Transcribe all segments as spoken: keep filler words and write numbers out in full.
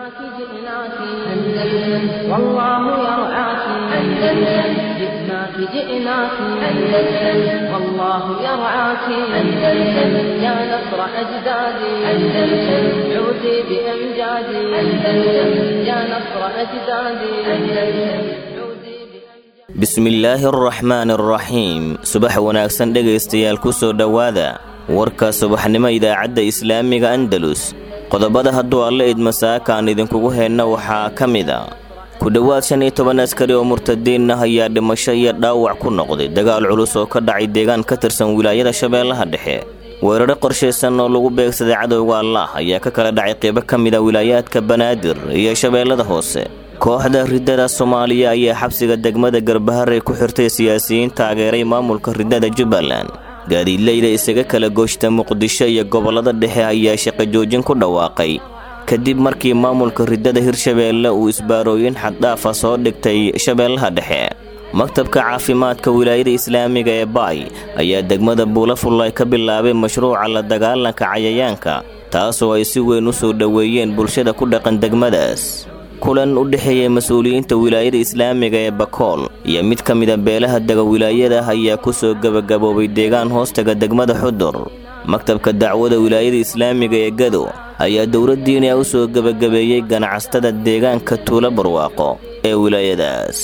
جئناك جئناك أندلس والله يرعاك أندلس جئناك جئناك أندلس والله يرعاك أندلس يا نصر أجدادي أندلس عودي بأمجادي أندلس يا نصر أجدادي أندلس bismillaahi araxmaani araxiim subax wanaagsan dhegaystayaal ku soo dhowaada warka subaxnimo idaacadda islaamiga andalus qodobada hadduu alle idmasaakaan idinkugu heenna waxaa ka mid a ku dhowaad shan iyo toban askari oo murtadiin ah ayaa dhimasho iyo dhaawac ku noqday dagaal culus oo ka dhacay deegaan ka tirsan wilaayada shabeellaha dhexe weeraro qorshaysan oo lagu beegsaday cadowga allah ayaa ka kala dhacay qaybo ka mid a wilaayaadka banaadir iyo shabeellada hoose kooxda ridada Soomaaliya ayaa xabsiga degmada Garbahare ku xirtay siyaasiyiin taageeray maamulka ridada Jubbaland gaadiidleyda isaga kala gooshta Muqdisho iyo gobolada dhexe ayaa shaqo joojin ku dhawaaqay kadib markii maamulka ridada Hirshabeelle uu isbaarooyin xad dhaaf ah soo dhigtay Shabeellaha dhexe maktabka caafimaadka wilaayada islaamiga ee Baay ayaa degmada Buulafulay ka bilaabay mashruuca la dagaalanka cayayaanka taasoo ay si weyn u soo dhaweeyeen bulshada ku dhaqan degmadaas kulan u dhaxeeyay mas'uuliyiinta wilaayada islaamiga ee Bakool iyo mid ka mid ah beelaha daga wilaayada ayaa ku soo gabagaboobay deegaan hoostaga degmada Xudur maktabka dacwada wilaayada islaamiga ee Gado ayaa dowladdiina u soo gabagabeeyay ganacsatada deegaanka Tuulo Barwaaqo ee wilaayadaas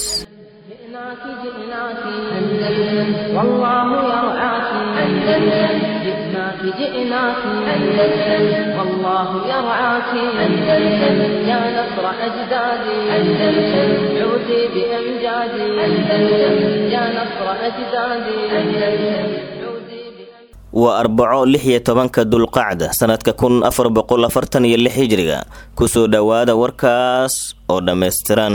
جئناك جئناك أندلس والله يرعاك أندلس يا نصر أجدادي أندلس عودي بأمجادي أندلس يا نصر أجدادي أندلس وأربعة لحية طبنك دول قاعدة سنة كون أفر بقول أفرتن يلي حجرها كسو دوادا وركاس أو دمستران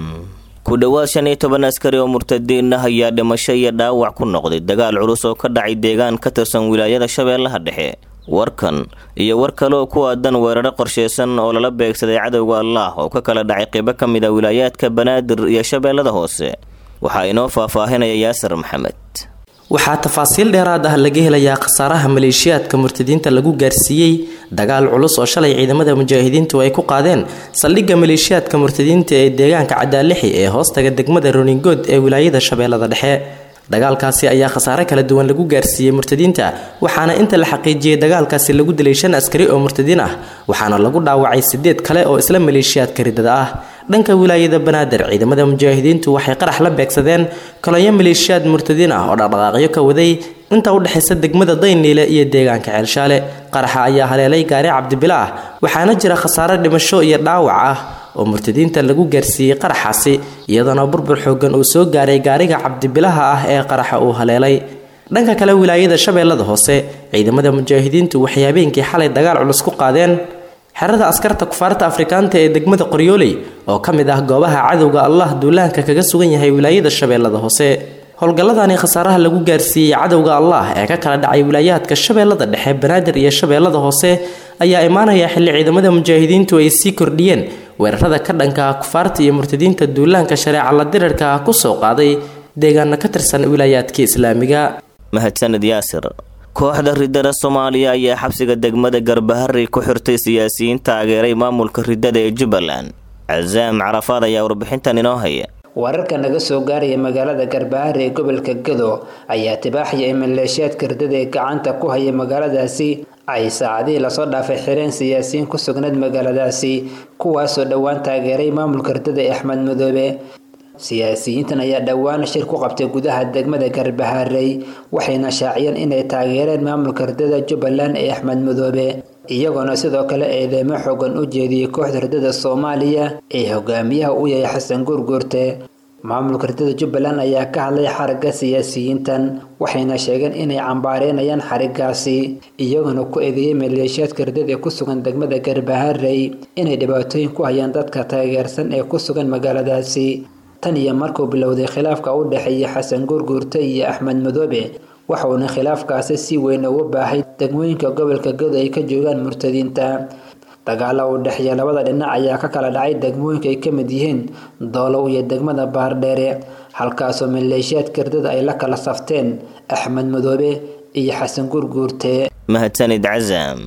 ku dhawaad shan iyo toban askari oo murtadiin ah ayaa dhimasho iyo dhaawac ku noqday dagaal culus oo ka dhacay deegaan ka tirsan wilaayada Shabeellaha dhexe warkan iyo war kale oo ku aadan weeraro qorsheysan oo lala beegsaday cadowga Allah oo ka kala dhacay qaybo ka mid ah wilaayaadka Banaadir iyo Shabeellada hoose waxa inoo faahfaahinaya Yaasir Maxamed waxaa tafaasiil dheeraad ah laga helayaa khasaaraha maleeshiyaadka murtadiinta lagu gaarsiiyay dagaal culus oo shalay ciidamada mujaahidiintu ay ku qaadeen saldhigga maleeshiyaadka murtadiinta ee deegaanka Cadaalixi ee hoostaga degmada Roningood ee wilaayada Shabeellada dhexe dagaalkaasi ayaa khasaare kala duwan lagu gaarsiiyay murtadiinta waxaana inta la xaqiijiyay dagaalkaasi lagu dilay shan askari oo murtadiin ah waxaana lagu dhaawacay sideed kale oo isla maleeshiyaadka ridada ah dhanka wilaayada Banaadir ciidamada mujaahidiintu waxay qarax la beegsadeen kalayo maleeshiyaad murtadiin ah oo dhaqdhaqaaqyo ka waday inta u dhaxaysa degmada Dayniile iyo deegaanka Ceelshaale qaraxa ayaa haleelay gaari Cabdibilaah waxaana jira khasaare dhimasho iyo dhaawac ah oo murtadiinta lagu gaarsiiyay qaraxaasi iyadoo burbur xoogan uu soo gaaray gaariga Cabdibilaah ah ee qaraxa uu haleelay dhanka kale wilaayada Shabeellada hoose ciidamada mujaahidiintu waxay habeenkii xalay dagaal culus ku qaadeen xerada askarta kufaarta Afrikaanta ee degmada Qoryooley oo kamid ah goobaha cadowga Allah duulaanka kaga sugan yahay wilaayada Shabeellada hoose howlgalladani khasaaraha lagu gaarsiiyay cadowga Allah ee ka kala dhacay wilaayaadka Shabeellada dhexe Banaadir iyo Shabeellada hoose ayaa imaanaya xilli ciidamada mujaahidiintu ay sii kordhiyeen weerarada ka dhanka ah kufaarta iyo murtadiinta duulaanka shareeca la dirirka ku soo qaaday deegaanka ka tirsan wilaayaadka islaamiga mahadsanid Yaasir kooxda ridada Soomaaliya ayaa xabsiga degmada Garbahare ku xirtay siyaasiyiin taageeray maamulka ridada ee Jubbaland Azaam Carafaad ayaa warbixintan inoo haya wararka naga soo gaaraya magaalada Garbahare ee gobolka Gado ayaa tibaaxiyay maleeshiyaadka ridada ee gacanta ku haya magaaladaasi ay saacadii la soo dhaafay xireen siyaasiyiin ku sugnayd magaaladaasi kuwaas oo dhawaan taageeray maamulka ridada ee Axmed Madoobe siyaasiyiintan ayaa dhawaan shir ku qabtay gudaha degmada Garbahare waxayna shaaciyeen inay taageereen maamulka ridada Jubbaland ee Axmed Madoobe iyagoo sidoo kale eedeymo xooggan u jeediyay kooxda ridada Soomaaliya ee hogaamiyaha u yahay Xasan Gurgurte maamulka ridada Jubbaland ayaa ka hadlay xarigga siyaasiyiintan waxayna sheegeen inay cambaareenayaan xariggaasi iyagoo ku eedeeyay maleeshiyaadka ridada ee ku sugan degmada Garbahare inay dhibaatooyin ku hayaan dadka taageersan ee ku sugan magaaladaasi tan iyo markuu bilowday khilaafka u dhaxeeyay Xasan Gurgurte iyo Axmed Madoobe waxauna khilaafkaasi si weyn ugu baahay degmooyinka gobolka Gado ay ka joogaan murtadiinta dagaal u dhaxeeya labada dhinac ayaa ka kala dhacay degmooyinka ay ka mid yihiin Doolow iyo degmada Baardheere halkaas oo maleeshiyaadka ridada ay la kala safteen Axmed Madoobe iyo Xasan Gurgurte mahadsanid Azaam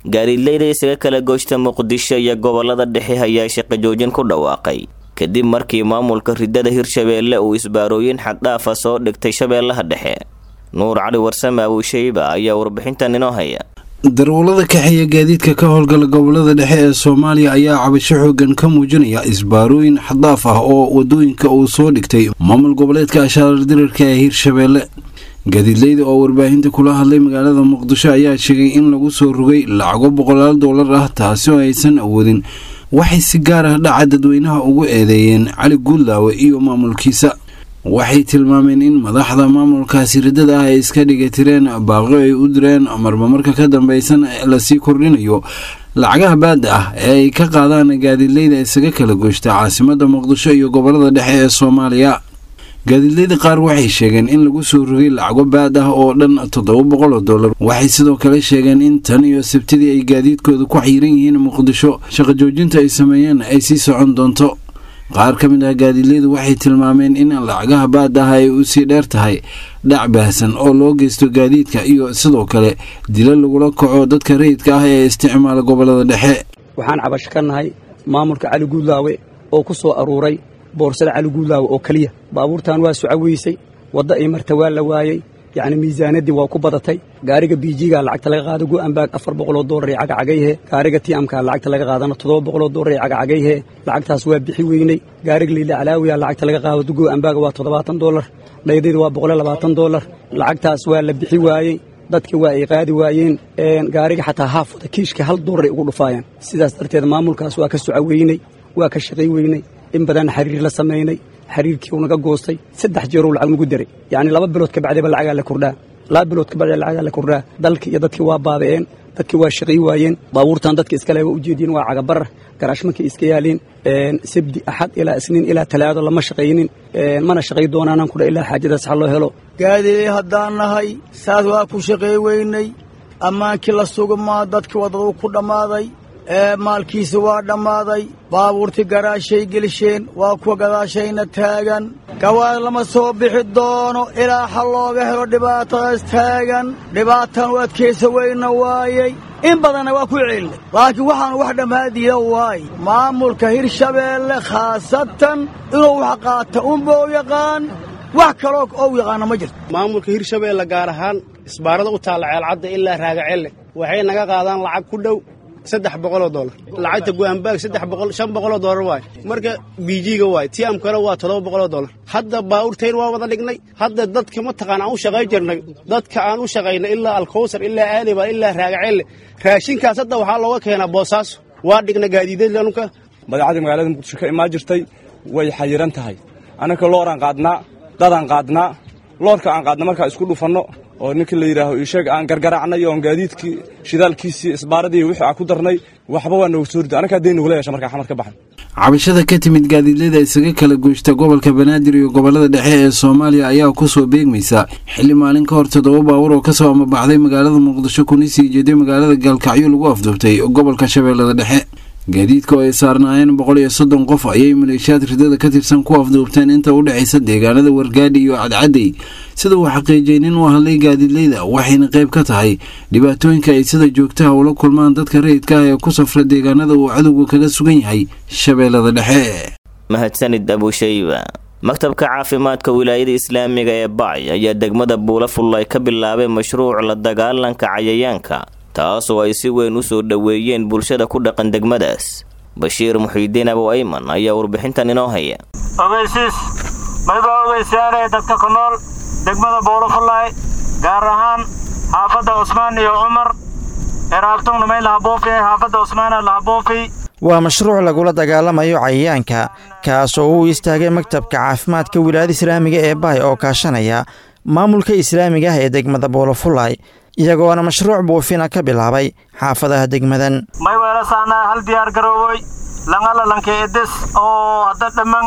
gaadiidleyda isaga kala gooshta muqdisho iyo gobolada dhexe ayaa shaqo joojin ku dhawaaqay kadib markii maamulka ridada Hirshabeelle uu isbaarooyin xad dhaaf ah soo dhigtay Shabeellaha Dhexe. Nuur Cali Warsame Abushayba ayaa warbixintan inoo haya. Darawalada kaxeeya gaadiidka ka howlgala gobolada dhexe ee Soomaaliya ayaa cabasho xoogan ka muujinaya isbaarooyin xad dhaaf ah oo wadooyinka uu soo dhigtay maamul goboleedka Shabeellaha Dhexe ee Hirshabeelle. gaadiidleyda oo warbaahinta kula hadlay magaalada Muqdisho ayaa sheegay in lagu soo rogay lacago boqolaal dollar ah taasi oo aysan awoodin. waxay si gaar ah dhaca dadweynaha ugu eedeeyeen Cali Guudlaawe iyo maamulkiisa. waxay tilmaameen in madaxda maamulkaasi ridada ah ay iska dhigatireen baaqo ay u direen marba marka ka dambaysan la sii kordhinayo lacagaha baada ah ee ay ka qaadaan gaadiidleyda isaga kala gooshta caasimadda Muqdisho iyo gobolada dhexe ee Soomaaliya. gaadiidleyda qaar waxay sheegeen in lagu soo rogay lacago baad ah oo dhan toddoba boqol oo dollar. waxay sidoo kale sheegeen in tan iyo sabtidii ay gaadiidkooda ku xiran yihiin Muqdisho shaqo joojinta ay sameeyeen ay sii socon doonto. qaar ka mid ah gaadiidleydu waxay tilmaameen in lacagaha baad ah ay u sii dheer tahay dhac baahsan oo loo geysto gaadiidka iyo sidoo kale dilo lagula kaco dadka rayidka ah ee isticmaala gobolada dhexe. waxaan cabasho ka nahay maamulka Cali Guudlaawe oo ku soo aruuray boorsada Cali Guudlaawe oo kaliya. baabuurtan waa sucaweysay wada ay marta waa la waayay يعني ميزانيدي waa ku badatay gaariga B G-ga lacagta laga qaado go ambaag afar boqol oo dollar ay cagacagayhe gaariga T M-ka lacagta laga qaadana toddoba boqol oo dollar ay cagacagayhe lacagtaas waa bixi weynay gaariga Liila Calaawiya lacagta laga qaado go ambaag waa toddobaatan dollar leeyadeed waa boqol iyo labaatan dollar lacagtaas waa la bixi waayay dadkii waa ay qaadi waayeen een gaariga xataa haafada kiishka hal dollar ay ugu dhufaayaan sidaas darteed maamulkaas waa ka sucaweynay waa ka shaqay weynay in badan xiriir la sameeynay xiriirkii uu naga goostay saddex jeer oo lacag nagu diray yaani laba bilood ka bacdi ba lacag la kordhaa laba bilood ka bacdi lacag la kordhaa dalkii iyo dadkii waa baabeen dadkii waa shaqay waayeen baabuurtan dadkii iska leeyahay u jeedin waa cagabar garaashmankii iska yaalin een sabti axad ilaa isniin ilaa talaado lama shaqaynin een mana shaqay doonaan ku ilaa xaajadaas xal loo helo gaadii haddaan nahay saad waa ku shaqay weynay amaankii la sugma dadkii wadada ku dhamaaday ee maalkiisa waa dhamaaday baabuurti garaashay gelisheen waa kuwa gadaashayna taagan gawaad lama soo bixi doono ilaa xal looga helo dhibaatadaas taagan dhibaatan u adkaysa weyna waayay in badanna waa ku celinay laakiin waxaan wax dhammaadiya waay maamulka Hirshabeelle khaasatan inuu wax qaata un boo yaqaan wax kale oo yaqaan ma jirto maamulka Hirshabeelle gaar ahaan isbaarada u taal ceelcadda ilaa raagacelle waxay naga qaadaan lacag ku dhow saddex boqol oo dollar lacagta go'aanbaag saddex boqol shan boqol oo dollar waay marka B G-ga waay T M-kana waa toddoba boqol oo dollar hadda baabuurteen waa wada dhignay hadda dadka ma taqaan aan u shaqay jirnay dadka aan u shaqaynay ilaa Alkowsar ilaa Aaliba ilaa Raagacelle raashinkaas hadda waxa looga keenaa Boosaaso waa dhignay gaadiidleeyanka badeecada magaalada Muqdisho ka imaan jirtay way xayiran tahay anaka looran qaadnaa dadan qaadnaa loorka aan qaadna marka isku dhufanno oo ninka la yiraahdo isheeg aan gargaraacnay oo gaadiidkii shidaalkiisii isbaaradii wixii aan ku darnay waxba waa noo soo riday anaka deyn ugu leeyahay marka xamar ka baxan cabashada ka timid gaadiidleyda isaga kala gooshta gobolka Banaadir iyo gobolada dhexe ee Soomaaliya ayaa ku soo beegmaysa xilli maalin ka hor toddoba baabuur oo ka soo amabaxday magaalada Muqdisho kuna sii jeeday magaalada Galkacyo lagu afduubtay gobolka Shabeellada Dhexe gaadiidka oo ay saarnaayeen boqol iyo soddon qof ayay maleeshiyaad ridada ka tirsan ku afduubteen inta u dhaxaysa deegaanada Wargaadhi iyo Cadcadey sida uu xaqiijiyay in uu hadlay gaadiidleyda waxayna qayb ka tahay dhibaatooyinka ay sida joogtaha ula kulmaan dadka rayidka ah ee ku safra deegaanada uu cadowga kaga sugan yahay Shabeellada Dhexe. mahadsanid Abushayba. maktabka caafimaadka wilaayada islaamiga ee Bacay ayaa degmada Buulafulay ka bilaabay mashruuc la dagaalanka cayayaanka taasoo ay si weyn u soo dhaweeyeen bulshada ku dhaqan degmadaas. Bashiir Muxiidiin Abu Ayman ayaa warbixintan inoo haya. ogeysiis mayba ogeysiyaanay dadka ku nool degmada Buulafulay gaar ahaan xaafadda Usmaan iyo Umar eraabtuna meel habuufi xaafadda Usmaan habuufi waa mashruuc lagula dagaalamayo cayayaanka kaasoo uu istaagay maktabka caafimaadka wilaayada islaamiga ee Bacay oo kaashanaya maamulka islaamiga ah ee degmada Buulafulay iyagoona mashruuc buufina ka bilaabay xaafadaha degmadan may weelasaana hal diyaar garooway langala lankeedes oo hadda dhaman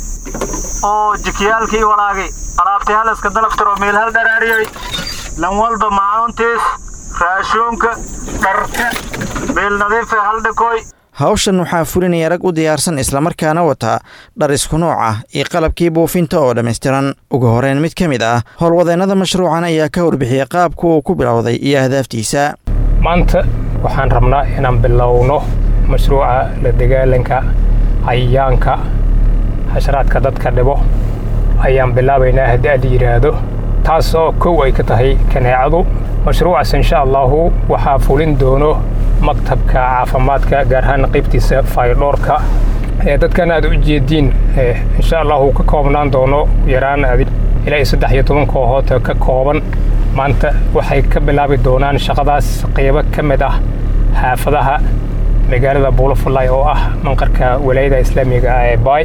oo jikiyaalkii walaagay alaabtii hal iska dalaftiro meel hal dharaariyay lan walba macauntiis raashoonka dharka meel nadiif ah hal dhakoy hawshan waxaa fulinaya rag u diyaarsan islamarkaana wata dhar isku nooc ah iyo qalabkii buufinta oo dhammaystiran ugu horeyn mid ka mid ah howlwadeennada mashruucan ayaa ka warbixiyay qaabka uu ku bilowday iyo ahdaaftiisa maanta waxaan rabnaa inaan bilowno mashruuca la dagaalanka cayayaanka xasharaadka dadka dhibo ayaan bilaabaynaa haddii aad yidhaahdo taas oo kow ay ka tahay kaneecadu mashruucaas insha allahu waxaa fulin doono maktabka caafimaadka gaar ahaan qaybtiisa faydhoorka ee dadkan aad u jeediin insha allahu ka koobnaan doono yaraan ilaa saddex iyo toban kooxood ka kooban maanta waxay ka bilaabi doonaan shaqadaas qaybo ka mid ah xaafadaha magaalada buulafulay oo ah manqarka walaayada islaamiga ee baay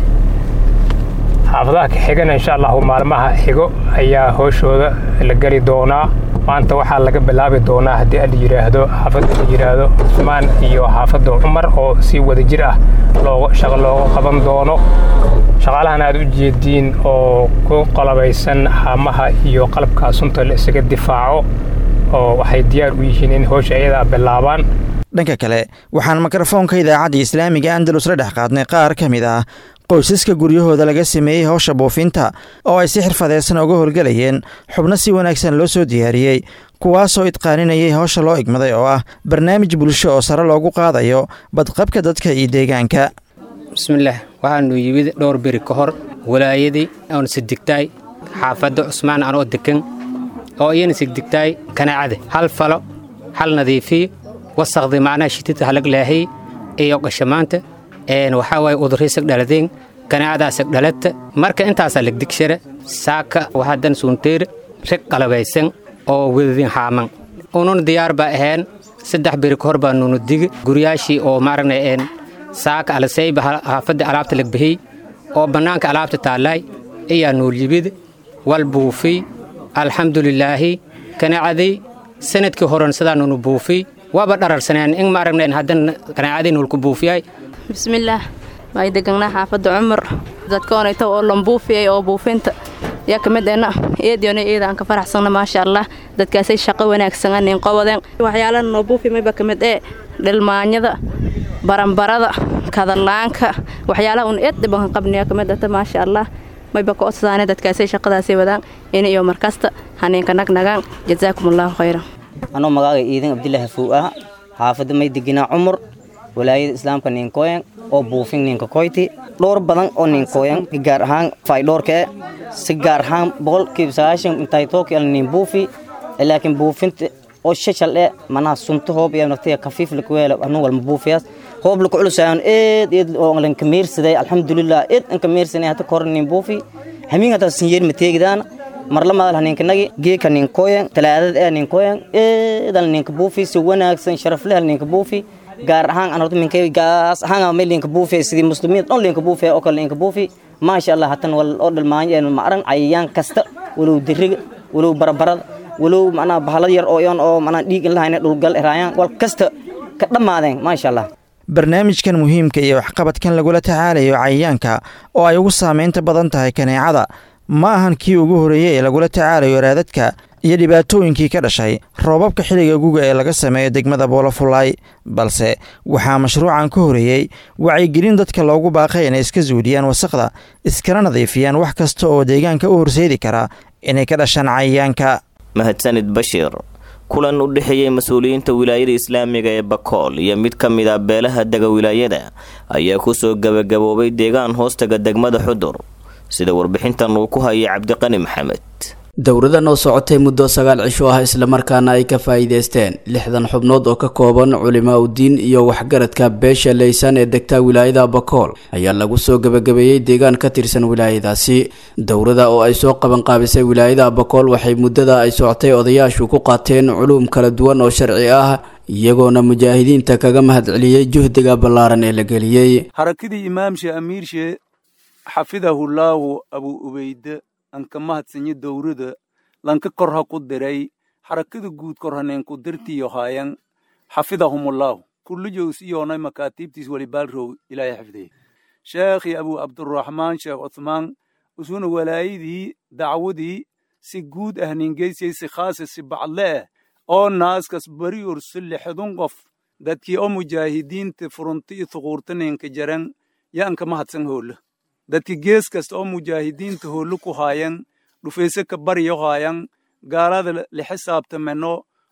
xaafadaha ka xigana insha allahu maalmaha xigo ayaa hooshooda la geli doonaa maanta waxaa laga bilaabi doonaa haddii aad yidhaahdo xaafadda la yidhaahdo cusmaan iyo xaafadda cumar oo si wada jir ah looga shaqo looga qaban doono shaqaalahan aad u jeediin oo ku qalabaysan haamaha iyo qalabka sunta la isaga difaaco oo waxay diyaar u yihiin in howsha iyadaa bilaabaan dhanka kale waxaan mikrofoonka idaacadda islaamiga andalus la dhex qaadnay qaar ka mid ah qoysaska guryahooda laga sameeyey howsha buufinta oo ay si xirfadeysan uga howlgelayeen xubno si wanaagsan loo soo diyaariyey kuwaasoo idqaaninayay howsha loo igmaday oo ah barnaamij bulsho oo sare loogu qaadayo badqabka dadka iyo deegaanka bismillaah waxaanu yimid dhowr beri ka hor walaayadii oon sigdigtaay xaafadda cusmaan anoo degan oo iyana sigdigtaay kanaacada hal falo hal nadiifiyo wasaqdi macnaha shitita halag laahay iyo qashamaanta een waxa way uduraysak dhaladeen kanaacadaasag dhalata marka intaasaa lagdigshara saaka waxaadan suunteer rag qalabaysan oo wedadin haaman unun diyaar baa ahayn saddex beri ka hor baa nunu digi guryaashii oo maaragna een saaka alasayba haafadda alaabta lagbixiyey oo bannaanka alaabta taallay ayaa nuul yimid wal buufiy alxamdulilaahi kanaacadii sanadkii horan sidaa nunu buufiy waaba dhararsaneen in maaragna haddan kanaacadii nulku buufiyay bismillaah may deganaa xaafadda cumar dadkoonayta oo lambuufiyay oo buufinta yaa ka mid ahna eediyona eedaan ka faraxsanna maasha allah dadkaasay shaqo wanaagsan anin qobadeen waxyaalaha noo buufi mayba ka mid ee dhilmaanyada baranbarada kadalaanka waxyaalaha un eed dhiban qabniya ka mid ahta maasha allah mayba ka odsaane dadkaasay shaqadaasay wadaan in iyo markasta haniinka nagnagaan jazaakumullahu khayran anoo magaaga iidan abdilaahi fuu'ah xaafadda may deganaa cumar walaayada islaamka ninkooyan oo buufin ninka koyti dhowr badan oo ninkooyan gaar ahaan faydhoorka si gaar ahaan boqolkiiba sagaashan intay tooki al nin buufi laakiin buufinta oo shashal ee manaa sunta hoob iyo naftiya kafiif la kuweela anu wal buufiyaas hoob la ku culusaan eed eed oo lan kameersaday alxamdulillah eed an kameersanay hata kor nin buufi hamiin hata sinyeer mateegdaan mar la maal haninkanaga geeka ninkooyan talaadada ee ninkooyan eedan ninka buufi si wanaagsan sharaf leh ninka buufi gaar ahaan aan horta minkay gaas ahaan ama linka buufi sidii muslimiin oo linka buufi oo kale linka buufi ma sha Allah hatan wal oo dhalmaanyo ee maaran cayayaan kasta walow diriga walow barabarad walow macna bahalad yar oo yoon oo macna dhiig in lahayna dhul gal irayaan wal kasta ka dhamaadeen ma sha Allah barnaamijkan muhiimka iyo waxqabadkan lagula tacaalayo cayayaanka oo ay ugu saameynta badan tahay kaneecada ma ahan kii ugu horeeyay ee lagula tacaalayo raadadka iyo dhibaatooyinkii ka dhashay roobabka xilliga guga ee laga sameeyo degmada boolafulay balse waxaa mashruucan ka horeeyey wacyigelin dadka loogu baaqay inay iska suudiyaan wasaqda iskana nadiifiyaan wax kasta oo deegaanka u horseedi kara inay ka dhashaan cayayaanka mahadsanid bashiir kulan u dhexeeyey mas-uuliyiinta wilaayada islaamiga ee bakool iyo mid ka mid ah beelaha dega wilaayada ayaa kusoo gabagaboobay deegaan hoostaga degmada xudur sida warbixintan uu ku hayay cabdiqani maxamed dowradan oo socotay muddo sagaal cisho ah islamarkaana ay ka faa'iidaysteen lixdan xubnood oo ka kooban culimaa udiin iyo waxgaradka beesha leysan ee degta wilaayada bakool ayaa lagu soo gabagabeeyey deegaan ka tirsan wilaayadaasi dowrada oo ay soo qaban qaabisay wilaayada bakool waxay muddada ay socotay odayaashu ku qaateen culuum kala duwan oo sharci ah iyagoona mujaahidiinta kaga mahadceliyey juhdiga ballaaran ee la geliyey harakadii imaamshe amiirshe xafidahullaahu abuu ubeyde anka mahadsanyo dowrada lanka kor ha ku diray xarakada guud kor haneenku dirtiyo haayan xafidahumullahu kullijows iyoonay makaatiibtiis welibaalrow ilaahay xifdiyey sheekhi abuu cabduraxmaan sheekh cuthmaan usuna walaayadii dacwadii si guud ah ningeysay si khaasa si bacdle ah oo naaskas bari ursi lixdun qof dadkii oo mujaahidiinta furunti iyo thuquurta ninka jaran yaanka mahadsan hoola dadki gees kasta oo mujaahidiinta hoollo ku haayan dhufayse ka baryo haayan gaalada la xisaabtameno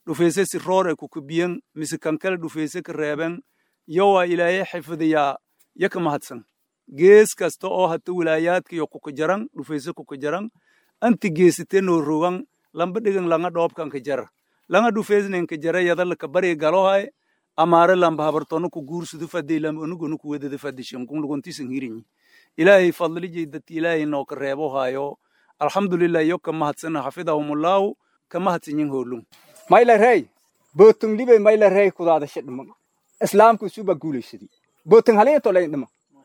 dhufeese si roor ay ku kubiyan mise kan kale dhufeese ka reeben yo waa ilaahay xifdiyaa yaka mahadsan gees kasta oo hata wilaayaadka iyo kuka jaran dhufeese kuka jaran anti geesiteenoo rogan lamba dhigan langa dhoobkan ka jara langa dhufeesnen ka jara yadala ka bari galohay amaare lamba habartono ku guursudu fadii lamba unugunu ku wadada fadishan kun lugontisan hirinyi ilaahay fadlijay dadki ilaahay noo ka reebo hayo alxamdulilah yo ka mahadsana xafidahumullahu ka mahadsanyin hoolum mayla rey bootung libe mayla rey kudaada shidhma islaamku suba guulaysadii bootung haleeto leeyndhama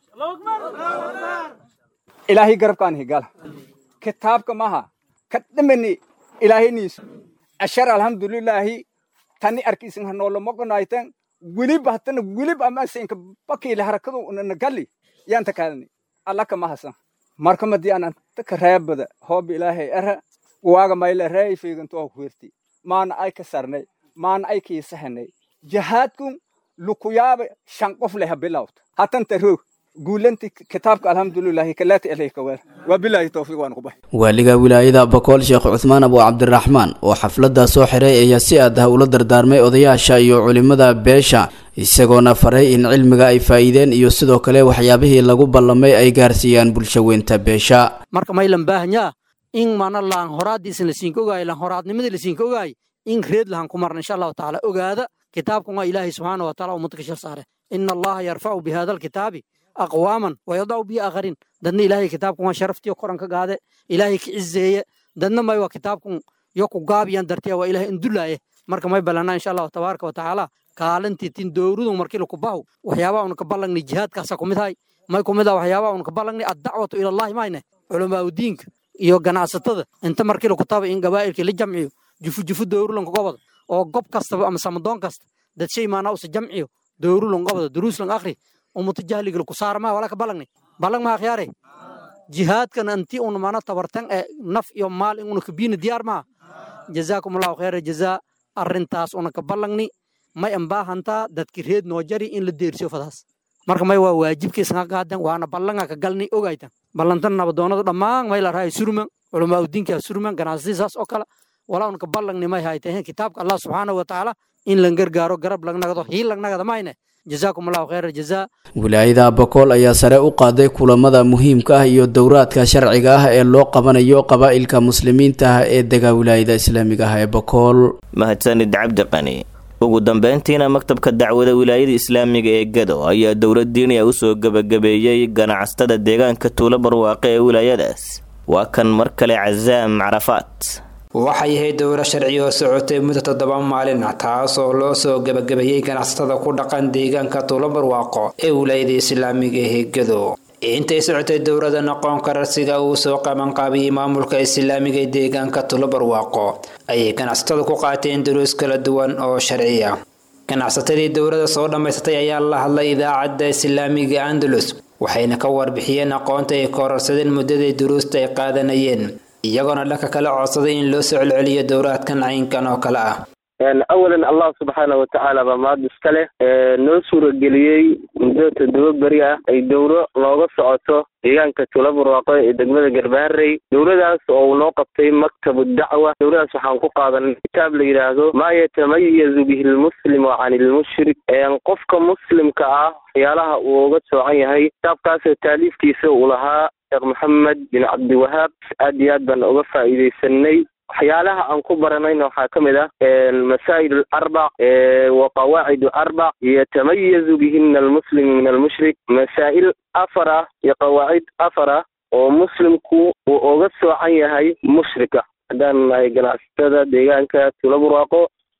ilaahay garabkaan higala kitaabka maha kadhamani ilaahay niis ashar alhamdulillahi tani arkiisin hanoola moqonaytan wiliba hatana wilib amasinka bakiila harakadu nagali yaanta kaalani allaka mahasan marka madii aan ka reebada hoob ilaahay ara waaga mayla reey fiiganto ku hirti maana ay ka sarnay maana ay ka sahnay jihaadku lukuyaaba shan qof leh bilawta hatan taroog guulanti kitaabka alhamdulillahi kalaati ilayka wa wabillahi tawfiiq waan qubay waaliga wilaayada Bakool Sheekh Uthman Abu Cabdiraxmaan oo xafladda soo xiray ayaa si aad ah ula dardaarmay odayaasha iyo culimada beesha isagoona faray in cilmiga ay faa'iideen iyo sidoo kale waxyaabihii lagu ballamay ay gaarsiiyaan bulshadeenta beesha marka maylan baahnya in mana laan horaadiisna siinka ogaay laan horaadnimada la siinka ogaay in reed lahan ku marna insha Allah taala ogaada kitaabku waa Ilaahay subhanahu wa taala oo mudkashir saare inna Allah yarfa'u bi hadha al-kitabi aqwaman wa yadau bi akharin dadna Ilaahay kitaabku waa sharaftiyo koran ka gaade Ilaahay ka cizeeye dadna may waa kitaabku yo ku gaabiyan dartiya waa Ilaahay indulaaye marka may balana insha Allah tabaaraka wa taala kaalintii tin dowradu markii la ku baaw waxyaabo aan ka ballangnay jihaadkaas ku mid hay may ku mid ah waxyaabo aan ka ballangnay ad-dacwatu ila Allah mayne culamaa diinka iyo ganacsatada inta markii la ku taabay in gabaa'ilka la jamciyo jufu jufu dowru lan ka gobada oo gob kasta ama samadoon kasta dad shay maana u jamciyo dowru lan gobada duruus lan akhri oo mutajahliga ku saarma wala ka ballangnay ballan ma khiyaare jihaadkan anti un maana tabartan ee naf iyo maal in uu ka biin diyaar ma jazaakumullahu khayra jazaa arintaas una ka ballangnay may ambaahantaa dadkii reed noo jari in la deersiyo fadaas marka may waa waajibkiisa ka qaadan waana ballanga ka galnay ogaytan ballantan nabadoonada dhammaan may la raay surman culamaa diinka surman ganacsiisaas oo kale walaa un ka ballangnay may hayteen kitaabka Allah subhanahu wa ta'ala in la gargaaro garab lagnagado hiil lagnagada mayne jazaakumullahu khayra jazaa wilaayada Bakool ayaa sare u qaaday kulamada muhiimka ah iyo dowraadka sharciga ah ee loo qabanayo qabaa'ilka muslimiinta ah ee degaa wilaayada islaamiga ah ee Bakool mahadsanid Cabdi Qani ugu dambeyntiina maktabka dacwada wilaayada islaamiga ee Gado ayaa dowlad diini ah u soo gabagabeeyay ganacsatada deegaanka Tuulo Barwaaqo ee wilaayadaas waa kan mar kale Cazaam Carafaat waxay ahayd dowra sharci oo socotay muddo toddoba maalin ah taas oo loo soo gabagabeeyay ganacsatada ku dhaqan deegaanka Tuulo Barwaaqo ee wilaayada islaamiga ee Gado intay socotay dowladda noqon kararsiga uu soo qaban qaabiyay maamulka islaamiga ee deegaanka Tuulo Barwaaqo ayay ganacsatada ku qaateen duruus kala duwan oo sharci ah ganacsatadii dowladda soo dhameystay ayaa la hadlay idaacadda islaamiga Andalus waxayna ka warbixiyeen aqoonta ay kororsadeen muddadii duruusta ay qaadanayeen iyagoo dhanka kala codsaday in loo soo celceliyo dowraadkan caynkan oo kale ah أولا الله سبحانه وتعالى بما دسكله نوسور الجليي مدة الدول بريئة أي دورة لغة سعوته إيان كتولاب الرواقع دقمة الجرباري دورة داس أو نوقفتي مكتب الدعوة دورة داس وحنقوق هذا الكتاب ليرادو ما يتميز به المسلم عن المشرك ينقفك مسلم كأه يالها وغد سوعي هاي كتاب كاس التاليف كيسو لها شيخ محمد بن عبد الوهاب أدياد بن أغفى إذي سني waxyaalaha aan ku baranayna waxaa ka mid ah masaa'il arbac wa qawaacid arbac yatamayazu bihina almuslim min almushrik masaa'il afara iyo qawaacid afara oo muslimku uu uga soocan yahay mushrika haddaan nahay ganacsatada deegaanka Tuulo Barwaaqo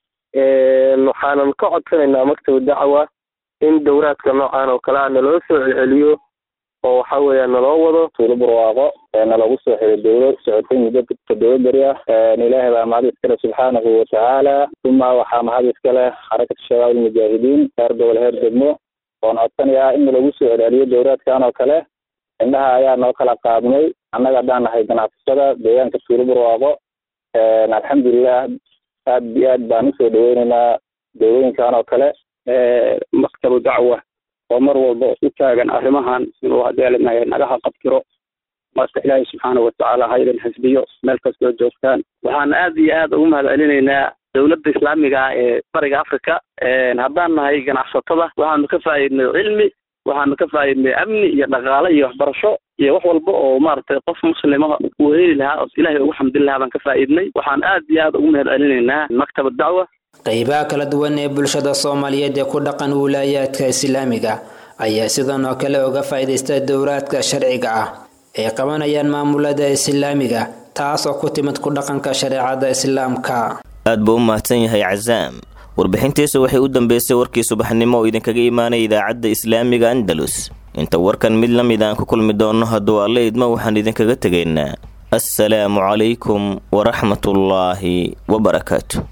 waxaanan ka codsanaynaa maktab dacwa in dowraadka noocan oo kale ah naloo soo celiyo oo waxa weeyaan naloo wado Tuulo Barwaaqo nalagu soo xiray dowlad socotay muddo toddoba beri ah ilaahay baa mahad iskale subxaanahu wa tacaala uma waxaa mahad iskale xarakada shabaab almujaahidiin heer gobol heer degmo oon codsanayaa in lagu soo celiyo dowraadkan oo kale indhaha ayaa noo kala qaadnay annaga haddaan nahay ganacsatada deegaanka Tuulo Barwaaqo alxamdulilah aad iyo aad baan usoo dhaweynaynaa dowlooyinkan oo kale maktabu dacwa oo mar walba u taagan arrimahan inuu hadeelinayo nagaha qabtiro marka ilaahay subxaanahu wa tacaala haydan xisbiyo meel kastoo joogtaan waxaan aad iyo aad ugu mahad celinaynaa dowladda islaamiga ah ee bariga africa haddaan nahay ganacsatada waxaanu ka faa'iidnay cilmi waxaanu ka faa'iidnay amni iyo dhaqaale iyo waxbarasho iyo wax walba oo maaragtay qof muslima uu heli lahaa oo ilaahay ugu xamdin lahaa baan ka faa'iidnay waxaan aad iyo aad ugu mahad celinaynaa maktabad dacwa qaybaha kala duwan ee bulshada Soomaaliyeed ee ku dhaqan wilaayadka islaamiga ayaa sidoo kale uga faa'iideystay dowladka sharciga ah ee qabanayaan maamulada islaamiga taas oo ku timid ku dhaqanka shariicada islaamka. aad buu u mahadsan yahay Cazaam. warbixintiisa waxay u dambeysay warkii subaxnimo oo idinkaga imaanay idaacadda islaamiga Andalus. inta warkan mid la mid aan ku kulmi doono hadduu Alle idmo waxaan idinkaga tegaynaa assalaamu calaykum wa raxmatullaahi wa barakaatuh.